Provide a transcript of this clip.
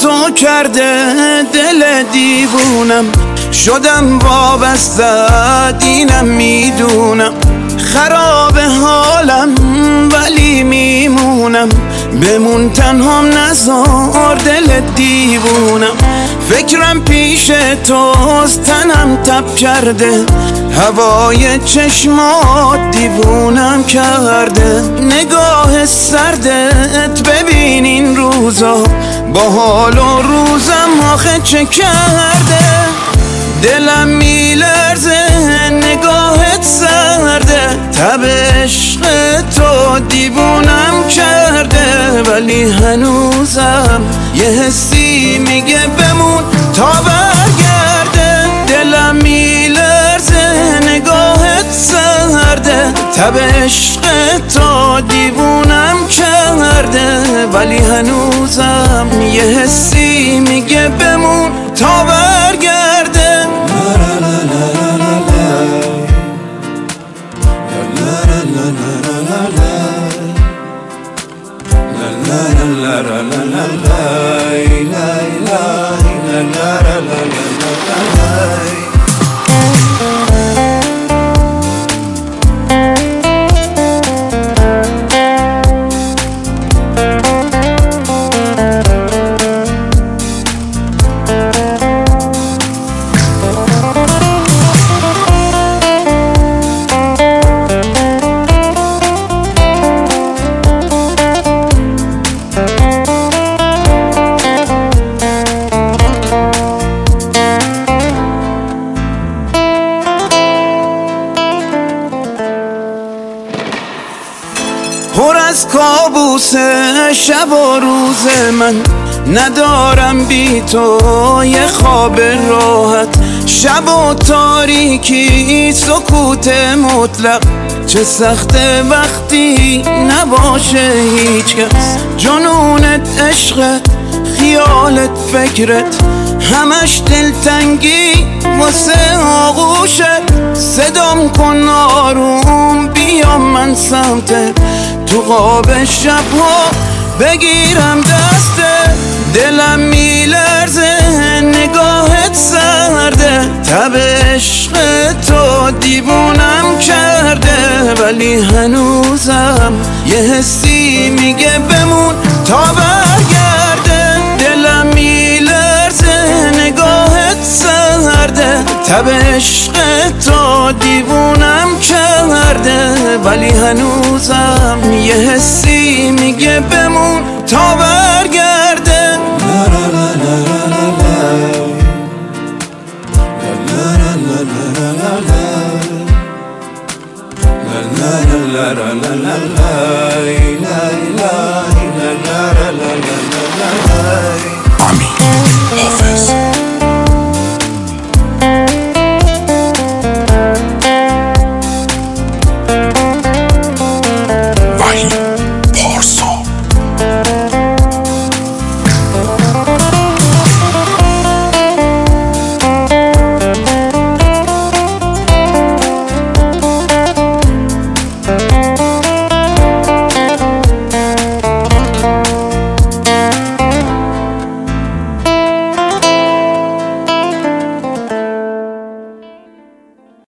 تو کرده دل دیوونم، شدم وابسته دینم میدونم، خراب حالم ولی میمونم، بمون تنهام نذار دل دیوونم. فکرم پیش توست تنم تب کرده، هوای چشمات دیوونم کرده، نگاه سردت ببین این روزا با حال و روزم آخه چه کرده. دلم میلرزه نگاهت سرده، تب عشق تو دیوونم کرده، ولی هنوزم یه حسی میگه بمون تا برگرده. دلم میلرزه نگاهت سرده، تب عشق تو دیوونم کرده، ولی هنوزم یه حسی میگه بمون تا برگرده. پر از کابوس شب و روز من، ندارم بی تو یه خواب راحت. شب و تاریکی سکوت مطلق، چه سخته وقتی نباشه هیچ کس. جنونت عشقت، خیالت فکرت، همش دلتنگی واسه آغوشت. صدام کن آروم بیام من سمتت، تو خواب شبها بگیرم دسته. دلم میلرزه نگاهت سرده، تب عشق تو دیوونم کرده، ولی هنوزم یه حسی میگه بمون تا برگرده. دلم میلرزه نگاهت سرده، تب عشق تو دیوونم کرده، ولی هنوزم یه حسی میگه بمون تا برگرده. امین حافظ. وحید